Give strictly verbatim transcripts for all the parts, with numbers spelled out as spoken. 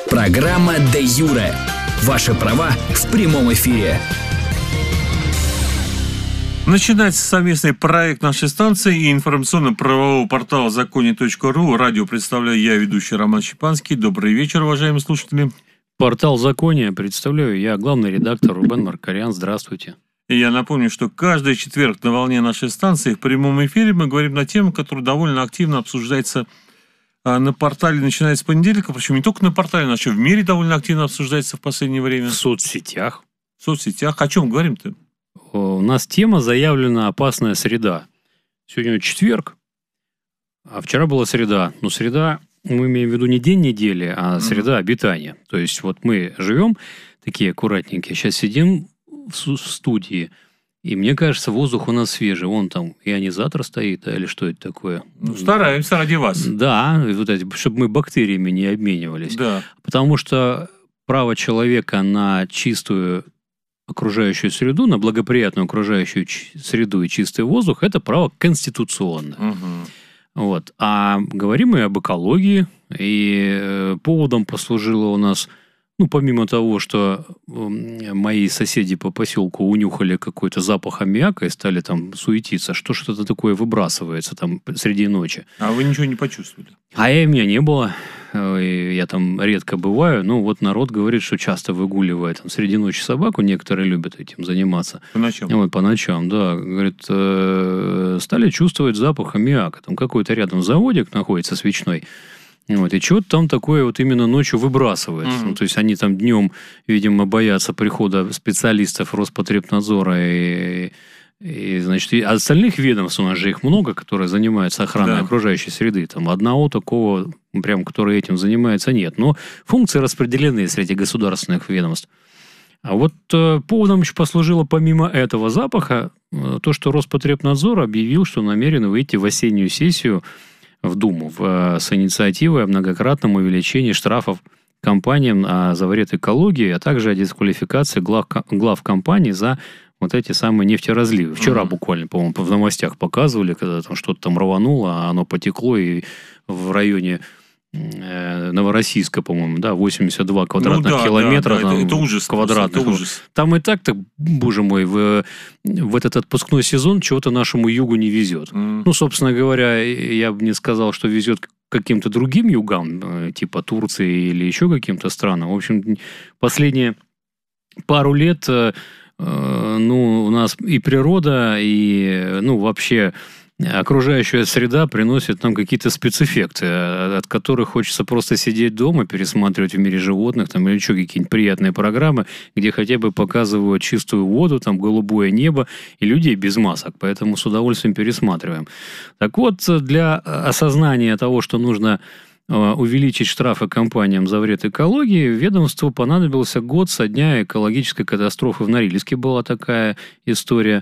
Программа «Де Юре». Ваши права в прямом эфире. Начинается совместный проект нашей станции и информационно-правового портала законе точка ру. Радио представляю я, ведущий Роман Щепанский. Добрый вечер, уважаемые слушатели. Портал «Законе» представляю я, главный редактор Рубен Маркарян. Здравствуйте. И я напомню, что каждый четверг на волне нашей станции в прямом эфире мы говорим на тему, которая довольно активно обсуждается на портале, начиная с понедельника. Причем не только на портале, но еще в мире довольно активно обсуждается в последнее время. В соцсетях. В соцсетях. О чем говорим-то? У нас тема заявлена «Опасная среда». Сегодня четверг, а вчера была среда. Но среда, мы имеем в виду не день недели, а среда mm-hmm. обитания. То есть вот мы живем такие аккуратненькие, сейчас сидим в студии, и мне кажется, воздух у нас свежий. Вон там ионизатор стоит, а или что это такое? Ну, стараемся ради вас. Да, вот эти, чтобы мы бактериями не обменивались. Да. Потому что право человека на чистую окружающую среду, на благоприятную окружающую среду и чистый воздух, это право конституционное. Угу. Вот. А говорим мы об экологии, и поводом послужило у нас, ну, помимо того, что мои соседи по поселку унюхали какой-то запах аммиака и стали там суетиться, что что-то такое выбрасывается там среди ночи. А вы ничего не почувствовали? А я, меня не было. Я там редко бываю. Ну, вот народ говорит, что часто выгуливает там среди ночи собаку. Некоторые любят этим заниматься. По ночам? Вот, по ночам, да. Говорит, стали чувствовать запах аммиака. Там какой-то рядом заводик находится свечной. Вот, и что-то там такое вот именно ночью выбрасывается. Mm-hmm. Ну, то есть, они там днем, видимо, боятся прихода специалистов Роспотребнадзора и, и, значит, и остальных ведомств, у нас же их много, которые занимаются охраной да. окружающей среды. Там одного такого, прям, который этим занимается, нет. Но функции распределены среди государственных ведомств. А вот э, поводом еще послужило, помимо этого запаха, э, то, что Роспотребнадзор объявил, что намерен выйти в осеннюю сессию в Думу в, с инициативой о многократном увеличении штрафов компаниям а, за вред экологии, а также о дисквалификации глав, глав компаний за вот эти самые нефтеразливы. Вчера mm-hmm. буквально, по-моему, в новостях показывали, когда там что-то там рвануло, а оно потекло, и в районе э, Новороссийска, по-моему, да, восемьдесят два квадратных ну, да, километра да, да, это, это ужас, квадратных. Это ужас. Там и так-то, боже мой, в, в этот отпускной сезон чего-то нашему югу не везет. Mm. Ну, собственно говоря, я бы не сказал, что везет каким-то другим югам, типа Турции или еще каким-то странам. В общем, последние пару лет, ну, у нас и природа, и, ну, вообще окружающая среда приносит нам какие-то спецэффекты, от которых хочется просто сидеть дома, пересматривать «В мире животных», там, или еще какие-нибудь приятные программы, где хотя бы показывают чистую воду, там, голубое небо и людей без масок. Поэтому с удовольствием пересматриваем. Так вот, для осознания того, что нужно увеличить штрафы компаниям за вред экологии, ведомству понадобился год со дня экологической катастрофы в Норильске. Была такая история.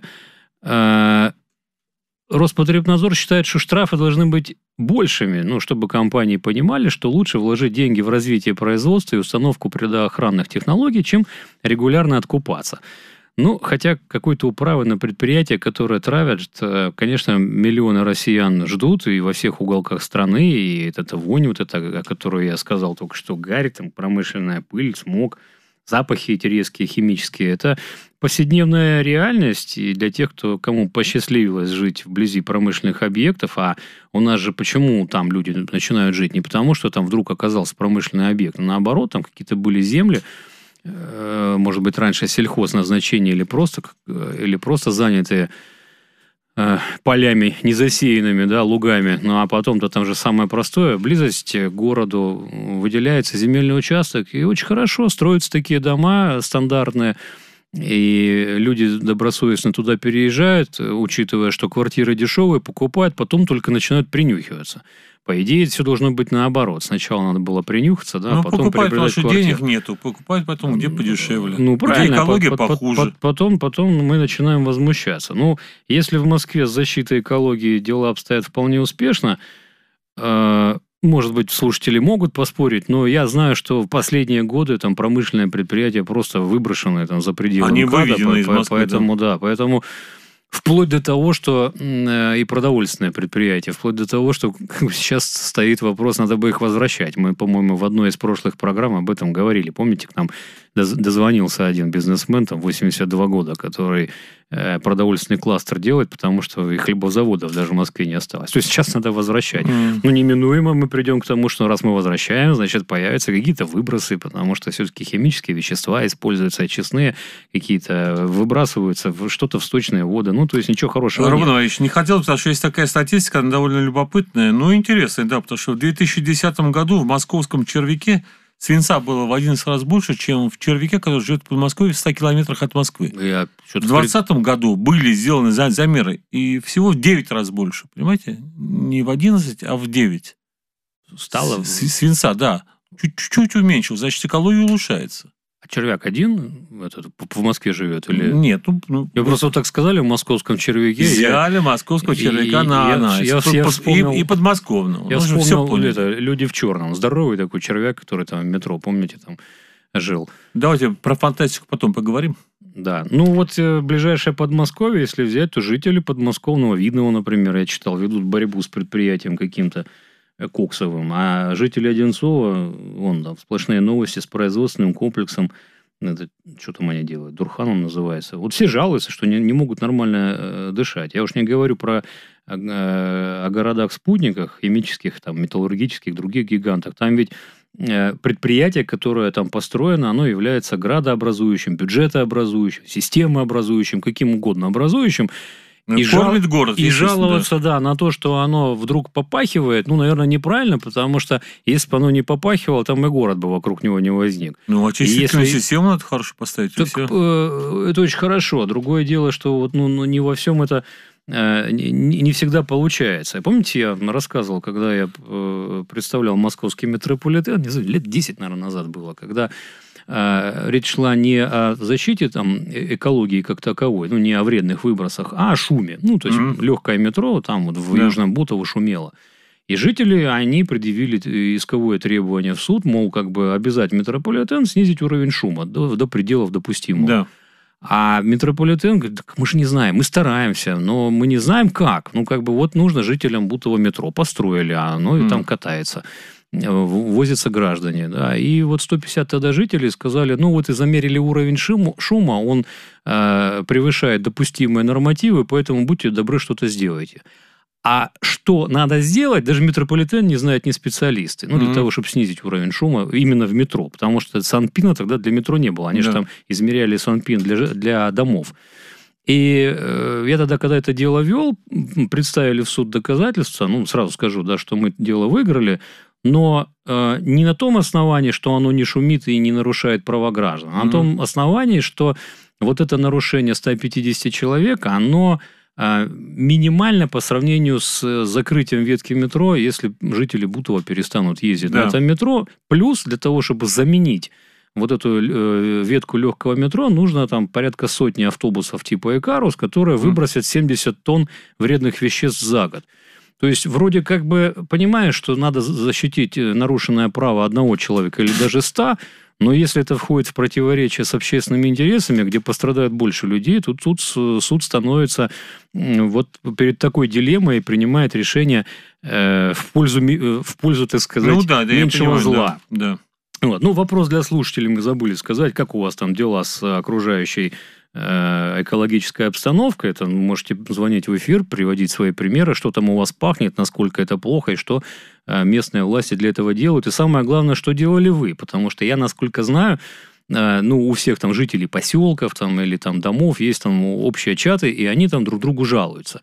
Роспотребнадзор считает, что штрафы должны быть большими, ну, чтобы компании понимали, что лучше вложить деньги в развитие производства и установку природоохранных технологий, чем регулярно откупаться. Ну, хотя какой-то управы на предприятия, которые травят, конечно, миллионы россиян ждут и во всех уголках страны, и это вонь, вот это, о которой я сказал только что, гарь, там, промышленная пыль, смог, запахи эти резкие, химические, это повседневная реальность, и для тех, кто, кому посчастливилось жить вблизи промышленных объектов, а у нас же почему там люди начинают жить? Не потому, что там вдруг оказался промышленный объект, а наоборот, там какие-то были земли, э, может быть, раньше сельхозназначения или просто, или просто занятые э, полями незасеянными, да, лугами, ну а потом-то там же самое простое, близость к городу, выделяется земельный участок, и очень хорошо строятся такие дома стандартные, и люди добросовестно туда переезжают, учитывая, что квартиры дешевые, покупают, потом только начинают принюхиваться. По идее, все должно быть наоборот. Сначала надо было принюхаться, да, ну, потом приобретать приобретать квартиру. Денег нету, покупать потом где подешевле. Ну, правильно. Где экология по- похуже. по- потом, потом мы начинаем возмущаться. Ну, если в Москве с защитой экологии дела обстоят вполне успешно, э- может быть, слушатели могут поспорить, но я знаю, что в последние годы там промышленные предприятия просто выброшены там за пределы Они МКАДа, выведены по- из Москвы, поэтому, да. да, поэтому Вплоть до того, что и продовольственное предприятие, вплоть до того, что сейчас стоит вопрос, надо бы их возвращать. Мы, по-моему, в одной из прошлых программ об этом говорили. Помните, к нам дозвонился один бизнесмен, там, восемьдесят два года, который продовольственный кластер делает, потому что и хлебозаводов даже в Москве не осталось. То есть сейчас надо возвращать. Mm. Но неминуемо мы придем к тому, что раз мы возвращаем, значит, появятся какие-то выбросы, потому что все-таки химические вещества используются, очистные какие-то выбрасываются, что-то в сточные воды. Ну, то есть ничего хорошего Роман нет. Иванович, не хотел, потому что есть такая статистика, она довольно любопытная, но интересная, да, потому что в две тысячи десятом году в московском червяке свинца было в одиннадцать раз больше, чем в червяке, который живет в Подмосковье в ста километрах от Москвы. Я в двадцатом году были сделаны замеры, и всего в девять раз больше, понимаете? Не в одиннадцать, а в девять. Стало... Свинца, да. Чуть-чуть уменьшил, значит, экология улучшается. А червяк один этот, в Москве живет? Или... Нет. Ну, ну, я просто вот так сказали в московском червяке. Взяли я... московского червяка и, на я, анализ. Я, я, я вспомнил, и, и подмосковного. Я вспомнил, все это, люди в черном. Здоровый такой червяк, который там в метро, помните, там жил. Давайте про фантастику потом поговорим. Да. Ну, вот э, ближайшее Подмосковье, если взять, то жители подмосковного Видного, например, я читал, ведут борьбу с предприятием каким-то коксовым. А жители Одинцова, вон там сплошные новости с производственным комплексом. Это, что там они делают? Дурхан он называется. Вот все жалуются, что не, не могут нормально э, дышать. Я уж не говорю про э, о городах-спутниках, химических, там, металлургических, других гигантах. Там ведь э, предприятие, которое там построено, оно является градообразующим, бюджетообразующим, системообразующим, каким угодно образующим. И, жал... город, и жаловаться, да. да, на то, что оно вдруг попахивает, ну, наверное, неправильно, потому что если бы оно не попахивало, там и город бы вокруг него не возник. Ну, очистительную если... систему надо хорошо поставить. Так, э, это очень хорошо. Другое дело, что вот, ну, не во всем это э, не, не всегда получается. Помните, я рассказывал, когда я э, представлял московский метрополитен, не знаю, лет десять, наверное, назад было, когда... речь шла не о защите там, экологии как таковой, ну, не о вредных выбросах, а о шуме. Ну, то есть, mm-hmm. легкое метро там вот в yeah. Южном Бутово шумело. И жители, они предъявили исковое требование в суд, мол, как бы обязать метрополитен снизить уровень шума до, до пределов допустимого. Yeah. А метрополитен говорит, мы же не знаем, мы стараемся, но мы не знаем как. Ну, как бы вот нужно жителям Бутова метро построили, а оно mm-hmm. и там катается. Возятся граждане. Да. И вот сто пятьдесят тогда жителей сказали, ну вот и замерили уровень шума, шума он э, превышает допустимые нормативы, поэтому будьте добры, что-то сделайте. А что надо сделать, даже метрополитен не знают ни специалисты. Ну, для mm-hmm. того, чтобы снизить уровень шума именно в метро. Потому что санпина тогда для метро не было. Они yeah. же там измеряли санпин для, для домов. И э, я тогда, когда это дело вел, представили в суд доказательства, ну, сразу скажу, да, что мы дело выиграли, но э, не на том основании, что оно не шумит и не нарушает права граждан, а mm-hmm. на том основании, что вот это нарушение ста пятидесяти человек, оно э, минимально по сравнению с закрытием ветки метро, если жители Бутова перестанут ездить да. на этом метро. Плюс для того, чтобы заменить вот эту э, ветку легкого метро, нужно там порядка сотни автобусов типа Икарус, которые mm-hmm. выбросят семьдесят тонн вредных веществ за год. То есть, вроде как бы понимаешь, что надо защитить нарушенное право одного человека или даже ста, но если это входит в противоречие с общественными интересами, где пострадают больше людей, то тут суд становится вот перед такой дилеммой и принимает решение э, в пользу, в пользу, так сказать, ну, да, да, меньшего понимаю, зла. Да, да. Вот. Ну, вопрос для слушателей мы забыли сказать, как у вас там дела с окружающей экологическая обстановка, это можете звонить в эфир, приводить свои примеры, что там у вас пахнет, насколько это плохо, и что местные власти для этого делают. И самое главное, что делали вы, потому что я, насколько знаю, ну, у всех там жителей поселков там, или там домов есть там общие чаты, и они там друг другу жалуются.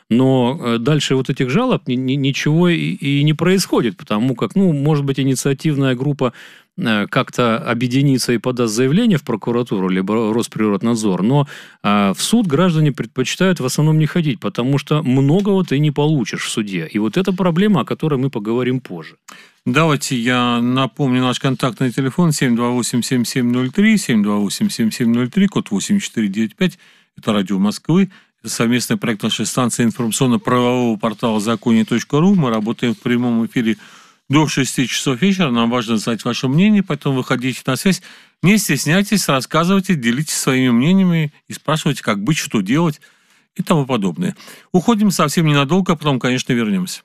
Но дальше вот этих жалоб ничего и не происходит, потому как, ну, может быть, инициативная группа как-то объединится и подаст заявление в прокуратуру, либо Росприроднадзор, но в суд граждане предпочитают в основном не ходить, потому что многого ты не получишь в суде. И вот это проблема, о которой мы поговорим позже. Давайте я напомню наш контактный телефон семь два восемь семь семь ноль три, семь два восемь семь семь ноль три, код восемь четыре девять пять, это радио Москвы. Это совместный проект нашей станции информационно-правового портала законе точка ру. Мы работаем в прямом эфире до шести часов вечера. Нам важно знать ваше мнение, поэтому выходите на связь. Не стесняйтесь, рассказывайте, делитесь своими мнениями и спрашивайте, как быть, что делать. и тому подобное. Уходим совсем ненадолго, а потом, конечно, вернемся.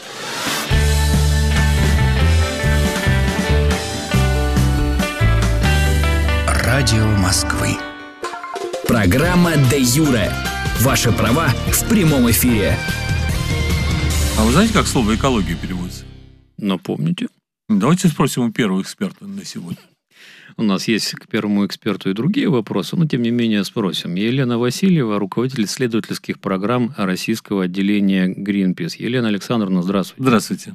Радио Москвы. Программа «Де юре». Ваши права в прямом эфире. А вы знаете, как слово «экология» переводится? Напомните. Давайте спросим у первого эксперта на сегодня. У нас есть к первому эксперту и другие вопросы, но тем не менее спросим. Елена Васильева, руководитель исследовательских программ российского отделения Greenpeace. Елена Александровна, здравствуйте. Здравствуйте.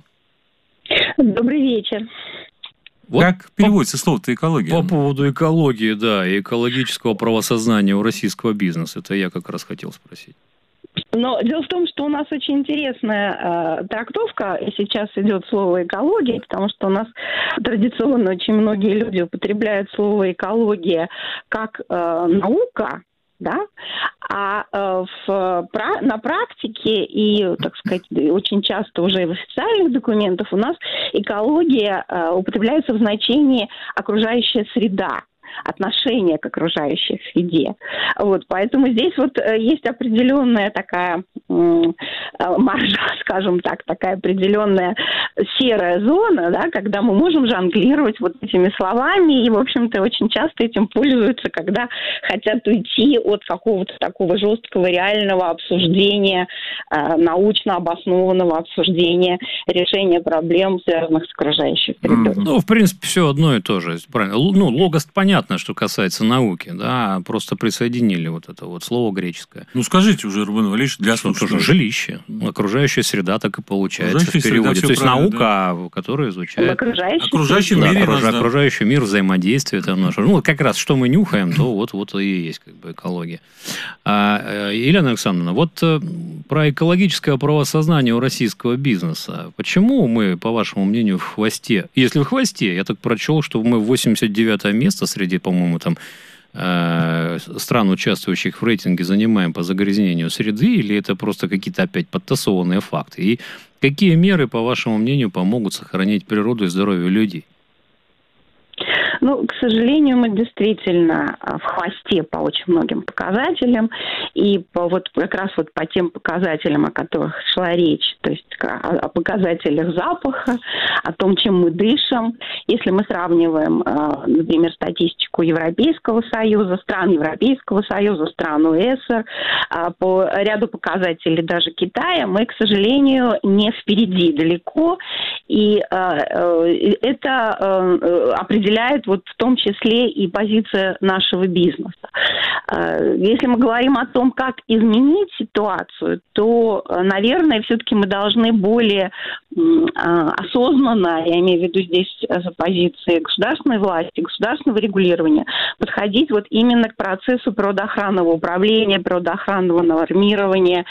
Добрый вечер. Вот как переводится по, слово-то «экология»? По поводу экологии, да, и экологического правосознания у российского бизнеса. Это я как раз хотел спросить. Но дело в том, что у нас очень интересная э, трактовка сейчас идет слово «экология», потому что у нас традиционно очень многие люди употребляют слово «экология» как э, наука, да, а э, в, про, на практике и, так сказать, очень часто уже в официальных документах у нас экология э, употребляется в значении окружающая среда, отношение к окружающей среде. Вот, поэтому здесь вот есть определенная такая м- маржа, скажем так, такая определенная серая зона, да, когда мы можем жонглировать вот этими словами, и, в общем-то, очень часто этим пользуются, когда хотят уйти от какого-то такого жесткого реального обсуждения, э, научно обоснованного обсуждения решения проблем, связанных с окружающей средой. Ну, в принципе, все одно и то же. Правильно. Ну, логос понятно, что касается науки, да, просто присоединили вот это вот слово греческое. Ну, скажите уже, Рубен Валерьевич, для слушателей. Жилище. Окружающая среда так и получается в переводе. То есть наука, да, которая изучает... Окружающий, окружающий да, мире. Окруж... Нас, да. Окружающий мир, взаимодействие. Там наше. Ну, как раз, что мы нюхаем, то вот, вот и есть как бы экология. А, Елена Александровна, вот про экологическое правосознание у российского бизнеса. Почему мы, по вашему мнению, в хвосте? Если в хвосте, я так прочел, что мы в восемьдесят девятое место среди, по-моему, там э, стран, участвующих в рейтинге, занимаем по загрязнению среды, или это просто какие-то опять подтасованные факты? И какие меры, по вашему мнению, помогут сохранить природу и здоровье людей? Ну, к сожалению, мы действительно в хвосте по очень многим показателям, и по, вот как раз вот по тем показателям, о которых шла речь, то есть о, о показателях запаха, о том, чем мы дышим. Если мы сравниваем, например, статистику Европейского Союза, стран Европейского Союза, стран ОЭСР, по ряду показателей даже Китая, мы, к сожалению, не впереди далеко, и это определяет вот в том числе и позиция нашего бизнеса. Если мы говорим о том, как изменить ситуацию, то, наверное, все-таки мы должны более осознанно, я имею в виду здесь с позиции государственной власти, государственного регулирования, подходить вот именно к процессу природоохранного управления, природоохранного нормирования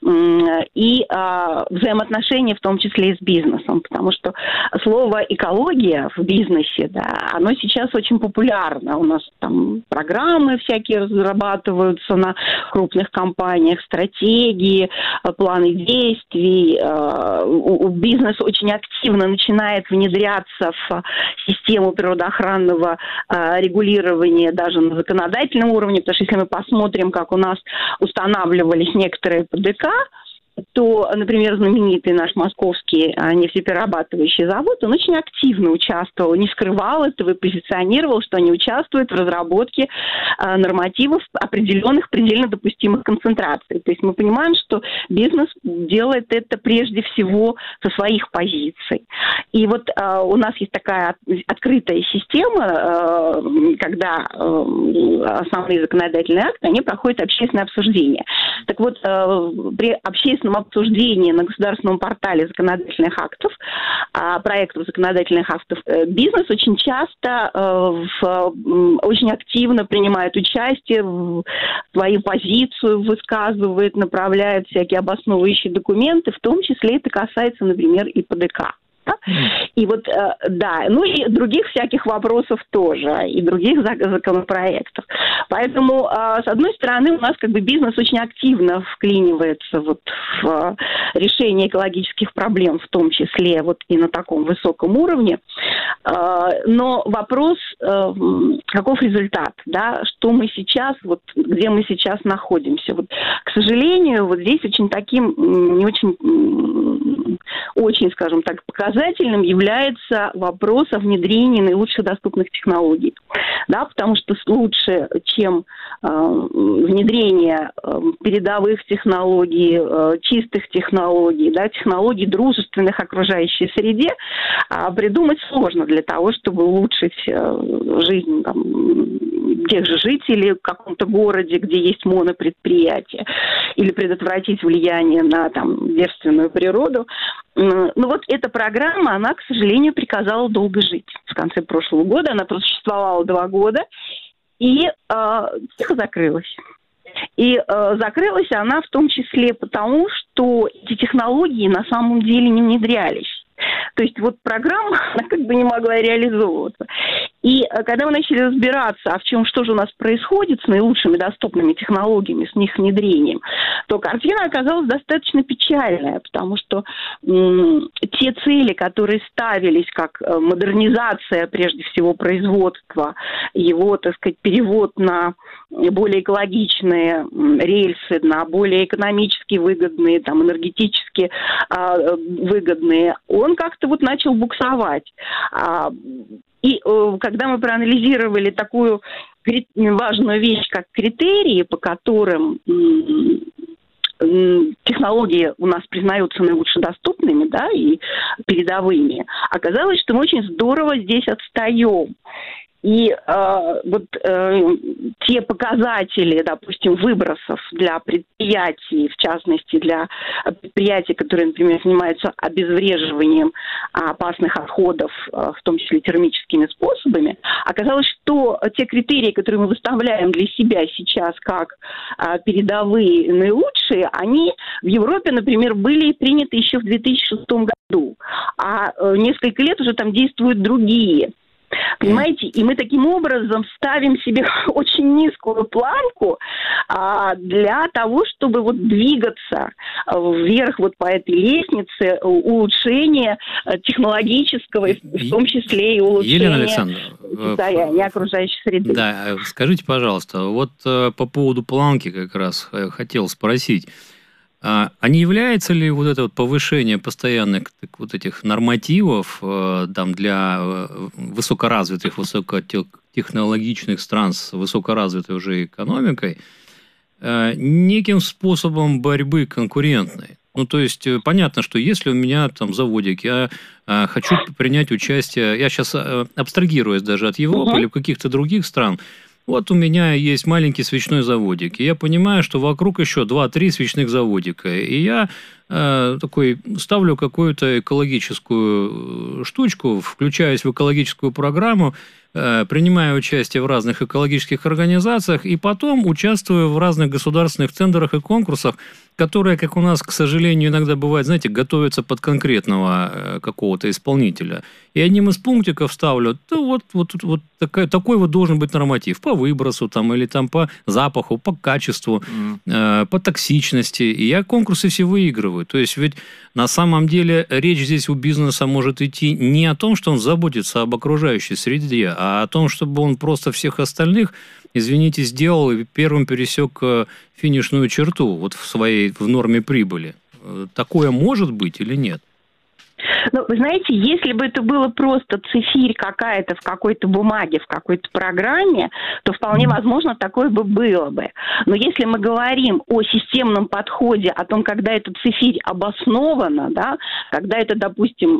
и взаимоотношений, в том числе и с бизнесом, потому что слово «экология» в бизнесе, да, оно сейчас очень популярно. У нас там программы всякие разрабатываются на крупных компаниях, стратегии, планы действий. Бизнес очень активно начинает внедряться в систему природоохранного регулирования даже на законодательном уровне, потому что если мы посмотрим, как у нас устанавливались некоторые ПДК, то, например, знаменитый наш московский нефтеперерабатывающий завод, он очень активно участвовал, не скрывал этого и позиционировал, что они участвуют в разработке нормативов определенных предельно допустимых концентраций. То есть мы понимаем, что бизнес делает это прежде всего со своих позиций. И вот у нас есть такая открытая система, когда основные законодательные акты, они проходят общественное обсуждение. Так вот, при общественном обсуждении на государственном портале законодательных актов, проектов законодательных актов, бизнес очень часто в, очень активно принимает участие, свою позицию высказывает, направляет всякие обосновывающие документы, в том числе это касается, например, и ПДК. И вот, да, ну и других всяких вопросов тоже, и других законопроектов. Поэтому, с одной стороны, у нас как бы бизнес очень активно вклинивается вот в решение экологических проблем, в том числе вот и на таком высоком уровне. Но вопрос, каков результат, да, что мы сейчас, вот где мы сейчас находимся. Вот, к сожалению, вот здесь очень таким, не очень, очень, скажем так, показательным является вопрос о внедрении наилучших доступных технологий. Да, потому что лучше, чем э, внедрение э, передовых технологий, э, чистых технологий, да, технологий, дружественных окружающей среде, э, придумать сложно для того, чтобы улучшить э, жизнь там, тех же жителей в каком-то городе, где есть монопредприятие, или предотвратить влияние на там, девственную природу. Ну вот эта программа, она, к сожалению, приказала долго жить. В конце прошлого года она просуществовала два года и э, тихо закрылась. И э, закрылась она в том числе потому, что эти технологии на самом деле не внедрялись. То есть вот программа, она как бы не могла реализовываться. И когда мы начали разбираться, а в чем, что же у нас происходит с наилучшими доступными технологиями, с их внедрением, то картина оказалась достаточно печальная, потому что м- те цели, которые ставились как модернизация, прежде всего, производства, его, так сказать, перевод на более экологичные рельсы, на более экономически выгодные, там, энергетически э, выгодные, он как-то вот начал буксовать. А, и э, когда мы проанализировали такую важную вещь, как критерии, по которым м- технологии у нас признаются наилучше доступными, да, и передовыми, оказалось, что мы очень здорово здесь отстаем. И э, вот э, те показатели, допустим, выбросов для предприятий, в частности для предприятий, которые, например, занимаются обезвреживанием опасных отходов, э, в том числе термическими способами, оказалось, что те критерии, которые мы выставляем для себя сейчас как э, передовые, наилучшие, они в Европе, например, были приняты еще в две тысячи шестом году, а э, несколько лет уже там действуют другие. Понимаете? И мы таким образом ставим себе очень низкую планку а, для того, чтобы вот двигаться вверх вот по этой лестнице улучшения технологического, в том числе и улучшения состояния окружающей среды. Да, скажите, пожалуйста, вот по поводу планки как раз хотел спросить. А не является ли вот это вот повышение постоянных вот этих нормативов там, для высокоразвитых, высокотехнологичных стран с высокоразвитой уже экономикой неким способом борьбы конкурентной? Ну, то есть, понятно, что если у меня там заводик, я хочу принять участие, я сейчас абстрагируюсь даже от Европы угу. или каких-то других стран. Вот у меня есть маленький свечной заводик, и я понимаю, что вокруг еще два-три свечных заводика, и я э, такой ставлю какую-то экологическую штучку, включаюсь в экологическую программу, э, принимаю участие в разных экологических организациях, и потом участвую в разных государственных тендерах и конкурсах, которые, как у нас, к сожалению, иногда бывает, знаете, готовятся под конкретного э, какого-то исполнителя. И одним из пунктиков ставлю, да вот, вот, вот такой, такой вот должен быть норматив по выбросу там, или там, по запаху, по качеству, mm. э, по токсичности. И я конкурсы все выигрываю. То есть ведь на самом деле речь здесь у бизнеса может идти не о том, что он заботится об окружающей среде, а о том, чтобы он просто всех остальных, извините, сделал и первым пересек финишную черту вот в своей в норме прибыли. Такое может быть или нет? Ну, вы знаете, если бы это было просто цифирь какая-то в какой-то бумаге, в какой-то программе, то вполне возможно такое бы было бы. Но если мы говорим о системном подходе, о том, когда эта цифирь обоснована, да, когда это, допустим,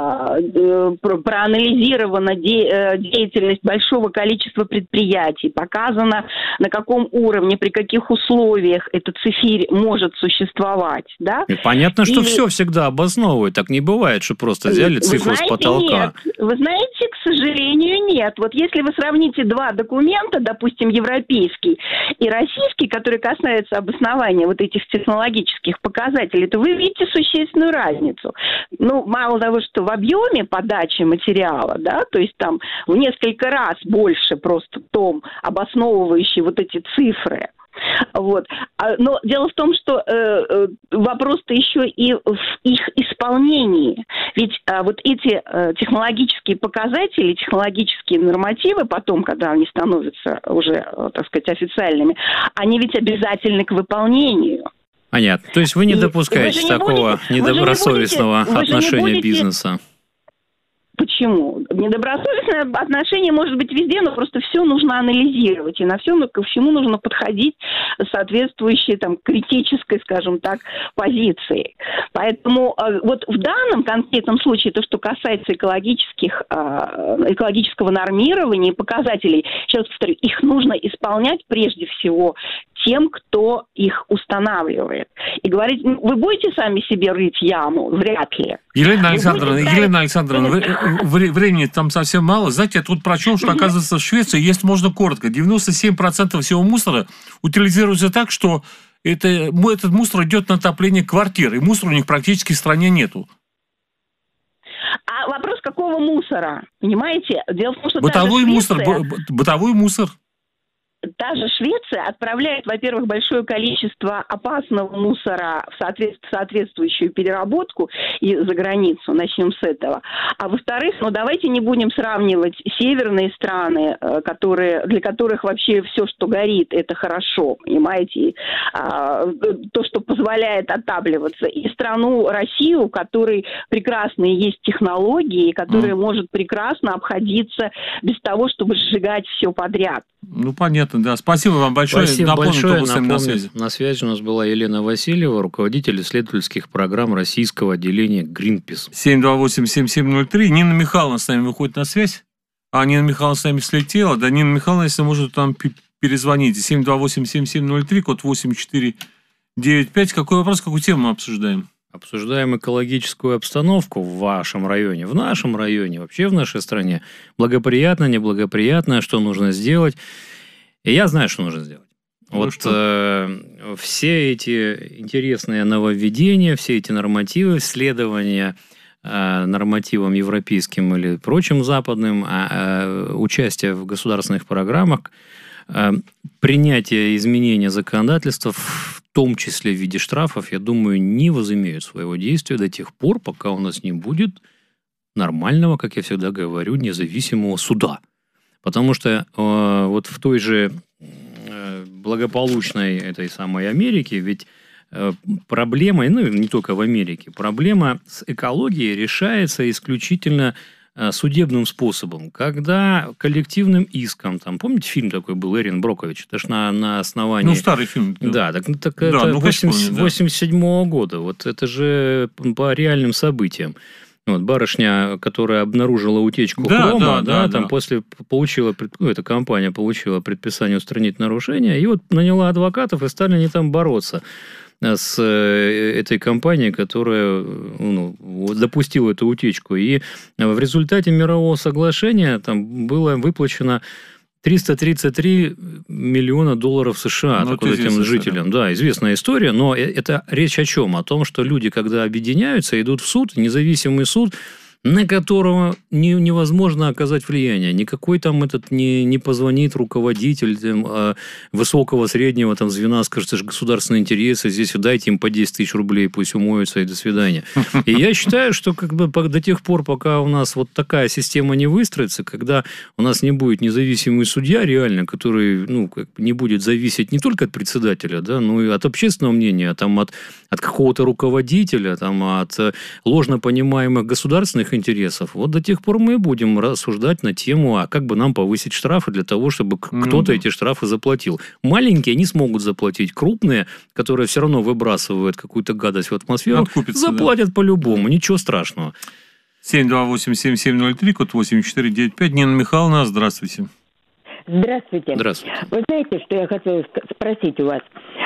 проанализирована деятельность большого количества предприятий, показано, на каком уровне, при каких условиях эта цифирь может существовать, да? И понятно, что Или... все всегда обосновывает, так не бывает, что просто взяли цифру с потолка. Нет. Вы знаете, к сожалению, нет. Вот если вы сравните два документа, допустим, европейский и российский, которые касаются обоснования вот этих технологических показателей, то вы видите существенную разницу. Ну, мало того, что в объеме подачи материала, да, то есть там в несколько раз больше просто том, обосновывающий вот эти цифры. Вот. Но дело в том, что э, вопрос-то еще и в их исполнении. Ведь э, вот эти э, технологические показатели, технологические нормативы потом, когда они становятся уже, э, так сказать, официальными, они ведь обязательны к выполнению. Понятно. То есть вы не и допускаете не такого будете, недобросовестного не будете, отношения будете... бизнеса? Почему? Недобросовестное отношение может быть везде, но просто все нужно анализировать. И на все, ко всему нужно подходить соответствующей там, критической, скажем так, позиции. Поэтому вот в данном конкретном случае, то, что касается экологических, экологического нормирования и показателей, сейчас повторю, их нужно исполнять прежде всего тем, кто их устанавливает. И говорить, вы будете сами себе рыть яму? Вряд ли. Елена Александровна, Елена Александровна, времени там совсем мало. Знаете, я тут прочел, что, оказывается, в Швеции, если можно коротко, девяносто семь процентов всего мусора утилизируется так, что это, этот мусор идет на отопление квартир, и мусора у них практически в стране нету. А вопрос, какого мусора? Понимаете? Дело в том, что бытовой мусор, бытовой мусор. Та же Швеция отправляет, во-первых, большое количество опасного мусора в соответствующую переработку и за границу, начнем с этого. А во-вторых, ну давайте не будем сравнивать северные страны, которые, для которых вообще все, что горит, это хорошо, понимаете, то, что позволяет отапливаться, и страну Россию, у которой прекрасные есть технологии, которая mm. может прекрасно обходиться без того, чтобы сжигать все подряд. Ну, понятно, да. Спасибо вам большое. Спасибо Напомню, большое. Напомню, на связи. На связи у нас была Елена Васильева, руководитель исследовательских программ российского отделения Greenpeace. семь два восемь семь семь ноль три. Нина Михайловна с нами выходит на связь. А Нина Михайловна с нами слетела. Да, Нина Михайловна, если может, там перезвоните. семь два восемь семь семь ноль три, код восемь четыре девять пять. Какой вопрос, какую тему мы обсуждаем? Обсуждаем экологическую обстановку в вашем районе, в нашем районе, вообще в нашей стране. Благоприятно, неблагоприятно, что нужно сделать. И я знаю, что нужно сделать. Ну вот э, все эти интересные нововведения, все эти нормативы, следования э, нормативам европейским или прочим западным, э, э, участие в государственных программах, э, принятие изменения законодательства, в том числе в виде штрафов, я думаю, не возымеют своего действия до тех пор, пока у нас не будет нормального, как я всегда говорю, независимого суда. Потому что э, вот в той же э, благополучной этой самой Америке, ведь э, проблема, ну не только в Америке, проблема с экологией решается исключительно э, судебным способом. Когда коллективным иском, там, помните, фильм такой был «Эрин Брокович», это ж на, на основании... Ну, старый фильм. Да, так, так да, это ну, восемьдесят седьмого года, вот это же по реальным событиям. Вот, барышня, которая обнаружила утечку да, хрома, да, да, да, там да. после получила, ну, эта компания получила предписание устранить нарушения, и вот наняла адвокатов, и стали они там бороться с этой компанией, которая ну, допустила эту утечку. И в результате мирового соглашения там было выплачено триста тридцать три миллиона долларов США ну, так вот этим жителям. История. Да, известная история, но это речь о чем? О том, что люди, когда объединяются, идут в суд, независимый суд, на которого не, невозможно оказать влияние. Никакой там этот не, не позвонит руководитель там, э, высокого, среднего там, звена, скажет, это же государственные интересы, здесь дайте им по десять тысяч рублей, пусть умоются, и до свидания. И я считаю, что как бы, до тех пор, пока у нас вот такая система не выстроится, когда у нас не будет независимый судья реально, который ну, как бы не будет зависеть не только от председателя, да, но и от общественного мнения, там, от, от какого-то руководителя, там, от ложно понимаемых государственных интересов. Вот до тех пор мы и будем рассуждать на тему, а как бы нам повысить штрафы для того, чтобы ну, кто-то да. эти штрафы заплатил. Маленькие не смогут заплатить. Крупные, которые все равно выбрасывают какую-то гадость в атмосферу, Откупится, заплатят да. по-любому. Ничего страшного. семь два восемь семь семь ноль три, код восемь четыре девять пять. Нина Михайловна, здравствуйте. Здравствуйте. Здравствуйте. Вы знаете, что я хотела спросить у вас?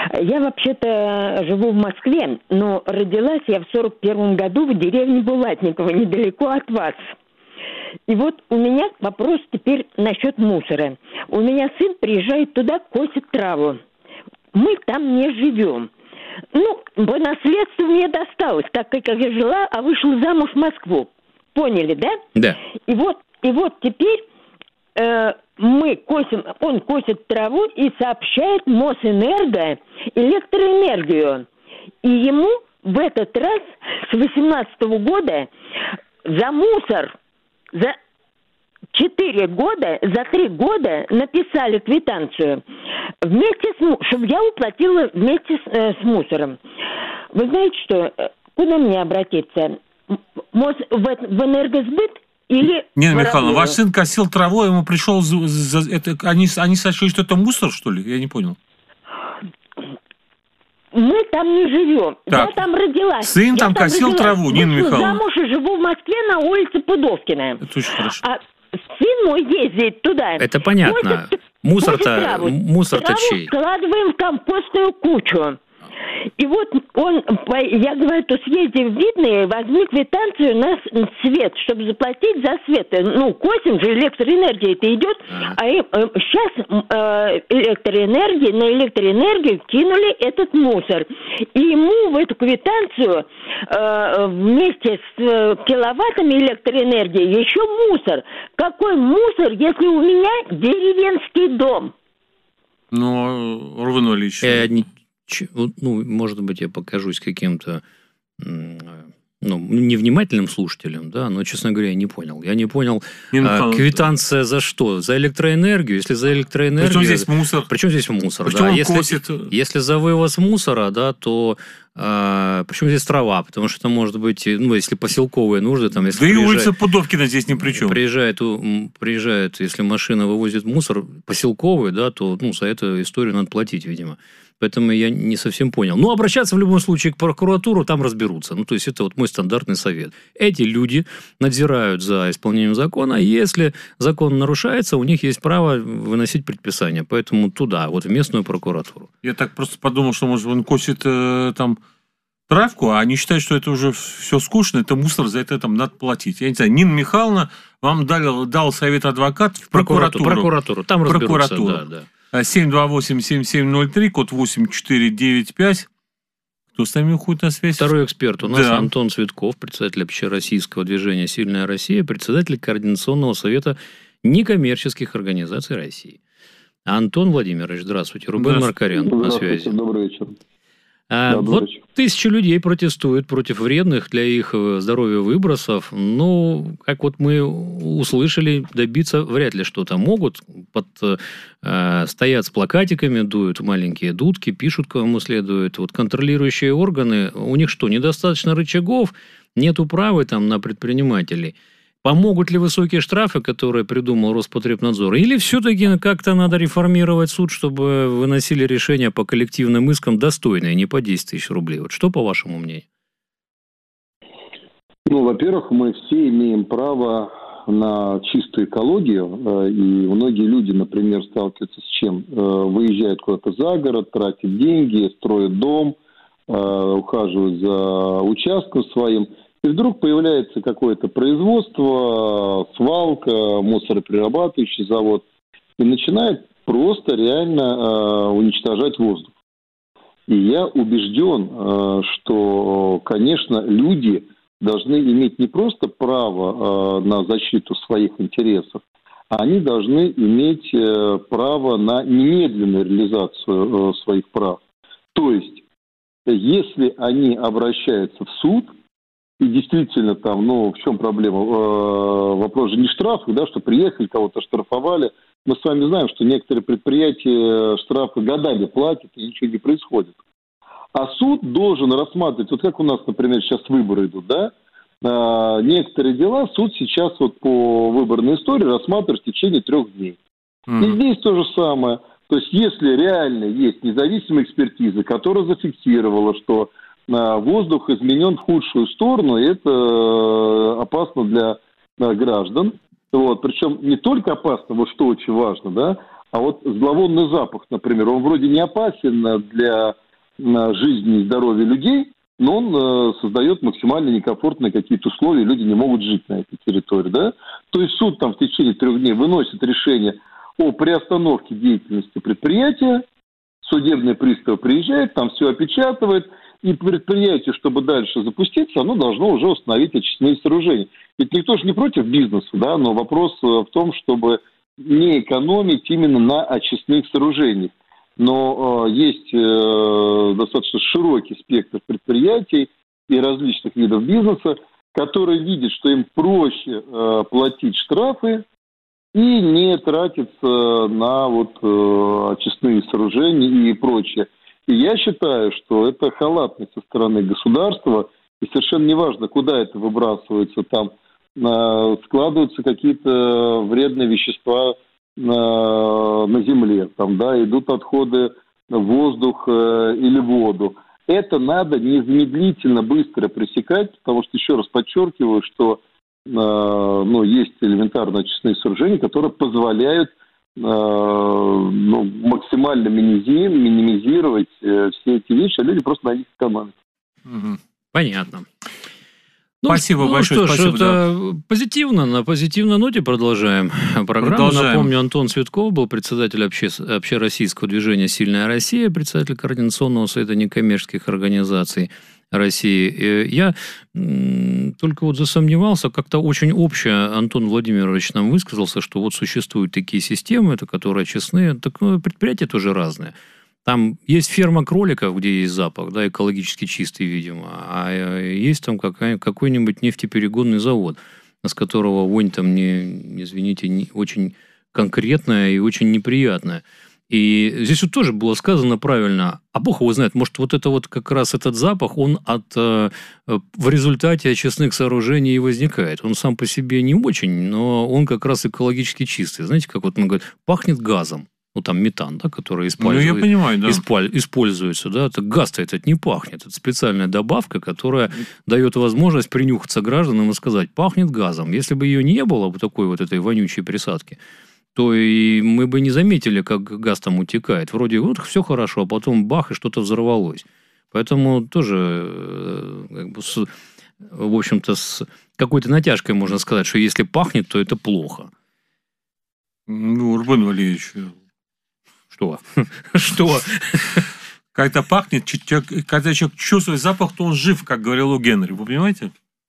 Я вообще-то живу в Москве, но родилась я в сорок первом году в деревне Булатниково, недалеко от вас. И вот у меня вопрос теперь насчет мусора. У меня сын приезжает туда, косит траву. Мы там не живем. Ну, по наследству мне досталось, так как я жила, а вышла замуж в Москву. Поняли, да? Да. И вот, и вот теперь э, мы косим, он косит траву и сообщает Мосэнерго электроэнергию. И ему в этот раз с восемнадцатого года за мусор за четыре года, за три года написали квитанцию вместе с, чтобы я уплатила вместе с, э, с мусором. Вы знаете что? Куда мне обратиться? Мос, в, в энергосбыт или... Нина Михайловна, ваш сын косил траву, ему пришел... За, за, это, они, они сочли, что это мусор, что ли? Я не понял. Мы там не живем. Так. Я там родилась. Сын я там косил родилась. траву, Нина Вышла Михайловна. замуж и живу в Москве на улице Пудовкина. Это очень хорошо. А сын мой ездит туда. Это понятно. Косит, Мусор-то, косит мусор-то траву чей? складываем в компостную кучу. И вот он, я говорю, то съезди в Видное, возьми квитанцию на свет, чтобы заплатить за свет. Ну, косим же, электроэнергия-то идет, а, а э, сейчас э, электроэнергия, на электроэнергию кинули этот мусор. И ему в эту квитанцию э, вместе с э, киловаттами электроэнергии еще мусор. Какой мусор, если у меня деревенский дом? Ну, Рувен Валерьевич... Э, не... Ну, может быть, я покажусь каким-то ну, невнимательным слушателем, да, но, честно говоря, я не понял. Я не понял, а, квитанция за что? За электроэнергию? Если за электроэнергию... Причем здесь мусор? Причем здесь мусор, Причем да. он Если, косит... если за вывоз мусора, да, то... А, причем здесь трава? Потому что это может быть, ну, если поселковые нужды, там, если да приезжает, и улица Пудовкина здесь ни при чем. Приезжает, приезжает, если машина вывозит мусор поселковый, да, то, ну, за эту историю надо платить, видимо. Поэтому я не совсем понял. Но обращаться в любом случае к прокуратуру, там разберутся. Ну, то есть, это вот мой стандартный совет. Эти люди надзирают за исполнением закона. Если закон нарушается, у них есть право выносить предписания. Поэтому туда, вот в местную прокуратуру. Я так просто подумал, что, может, он косит э, там травку, а они считают, что это уже все скучно, это мусор, за это там надо платить. Я не знаю, Нина Михайловна вам дал, дал совет адвокат в прокуратуру. Прокуратуру, там разберутся, прокуратуру. Да, да. семь два восемь семь семь ноль три, код восемь четыре девять пять. Кто с нами уходит на связь? Второй эксперт у нас да. Антон Цветков, председатель общероссийского движения «Сильная Россия», председатель Координационного совета некоммерческих организаций России. Антон Владимирович, здравствуйте. Рубен Маркарян на связи. Добрый вечер. А, вот тысячи людей протестуют против вредных для их здоровья выбросов. Ну, как вот мы услышали, добиться вряд ли что-то могут. Под, э, стоят с плакатиками, дуют маленькие дудки, пишут, кому следует. Вот контролирующие органы, у них что, недостаточно рычагов, нет управы там на предпринимателей? Помогут ли высокие штрафы, которые придумал Роспотребнадзор? Или все-таки как-то надо реформировать суд, чтобы выносили решения по коллективным искам достойные, не по десять тысяч рублей? Вот что, по вашему мнению? Ну, во-первых, мы все имеем право на чистую экологию. И многие люди, например, сталкиваются с чем? Выезжают куда-то за город, тратят деньги, строят дом, ухаживают за участком своим. И вдруг появляется какое-то производство, свалка, мусороперерабатывающий завод, и начинает просто реально э, уничтожать воздух. И я убежден, э, что, конечно, люди должны иметь не просто право э, на защиту своих интересов, а они должны иметь э, право на немедленную реализацию э, своих прав. То есть, если они обращаются в суд, и действительно там, ну, в чем проблема? Э, вопрос же не штрафы, да, что приехали, кого-то штрафовали. Мы с вами знаем, что некоторые предприятия штрафы годами платят, и ничего не происходит. А суд должен рассматривать, вот как у нас, например, сейчас выборы идут, да? Э, некоторые дела суд сейчас вот по выборной истории рассматривает в течение трех дней. Mm. И здесь то же самое. То есть, если реально есть независимая экспертиза, которая зафиксировала, что воздух изменен в худшую сторону, и это опасно для граждан. Вот. Причем не только опасно, вот что очень важно, да, А вот зловонный запах, например, он вроде не опасен для жизни и здоровья людей, но он создает максимально некомфортные какие-то условия, люди не могут жить на этой территории, да? То есть суд там в течение трех дней выносит решение о приостановке деятельности предприятия, судебный пристав приезжает, там все опечатывает, и предприятие, чтобы дальше запуститься, оно должно уже установить очистные сооружения. Ведь никто же не против бизнеса, да, но вопрос в том, чтобы не экономить именно на очистных сооружениях. Но э, есть э, достаточно широкий спектр предприятий и различных видов бизнеса, которые видят, что им проще э, платить штрафы и не тратиться на вот, э, очистные сооружения и прочее. И я считаю, что это халатность со стороны государства, и совершенно неважно, куда это выбрасывается, там э, складываются какие-то вредные вещества э, на земле, там, да, идут отходы в воздух э, или воду. Это надо незамедлительно быстро пресекать, потому что, еще раз подчеркиваю, что э, ну, есть элементарно очистные сооружения, которые позволяют ну, максимально минимизировать э, все эти вещи, а люди просто на них экономят. Понятно. Ну, спасибо ну, большое. Что ж, спасибо, это да. позитивно. На позитивной ноте продолжаем программу. Продолжаем. Напомню, Антон Цветков был председатель обще... общероссийского движения «Сильная Россия», председатель Координационного совета некоммерческих организаций России. Я только вот засомневался, как-то очень общее Антон Владимирович нам высказался, что вот существуют такие системы, это которые честные, так ну, предприятия тоже разные. Там есть ферма кроликов, где есть запах, да, экологически чистый, видимо, а есть там какой-нибудь нефтеперегонный завод, с которого вонь там, не, извините, не, очень конкретная и очень неприятная. И здесь вот тоже было сказано правильно, а бог его знает, может, вот это вот как раз этот запах, он от, э, в результате очистных сооружений и возникает. Он сам по себе не очень, но он как раз экологически чистый. Знаете, как вот мы говорим, пахнет газом. Ну, там метан, да, который использует, ну, я понимаю, да. испаль, используется. Да, так газ-то этот не пахнет. Это специальная добавка, которая дает возможность принюхаться гражданам и сказать, пахнет газом. Если бы ее не было, такой вот этой вонючей присадки, то и мы бы не заметили, как газ там утекает. Вроде вот все хорошо, а потом бах, и что-то взорвалось. Поэтому тоже, как бы, с, в общем-то, с какой-то натяжкой можно сказать, что если пахнет, то это плохо. Ну, Рубен Валерьевич... Что? Что? Когда пахнет, когда человек чувствует запах, то он жив, как говорил О. Генри. Вы понимаете?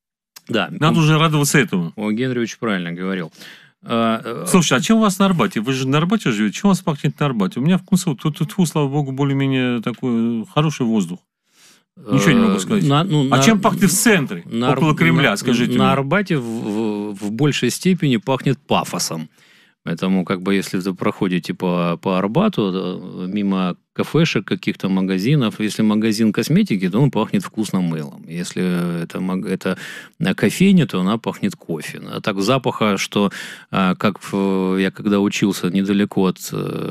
Да. Надо уже радоваться этому. О. Генри очень правильно говорил. Слушай, а чем у вас на Арбате? Вы же на Арбате живете. Чем у вас пахнет на Арбате? У меня вкус, тут, тут, тут, слава богу, более-менее такой хороший воздух. Ничего не могу сказать. На, ну, а на, чем пахнет в центре, на, около Кремля, на, скажите На мне. Арбате в, в, в большей степени пахнет пафосом. Поэтому, как бы, если вы проходите по, по Арбату, мимо кафешек, каких-то магазинов, если магазин косметики, то он пахнет вкусным мылом. Если это, это кофейня, то она пахнет кофе. А так запаха, что, как я когда учился недалеко от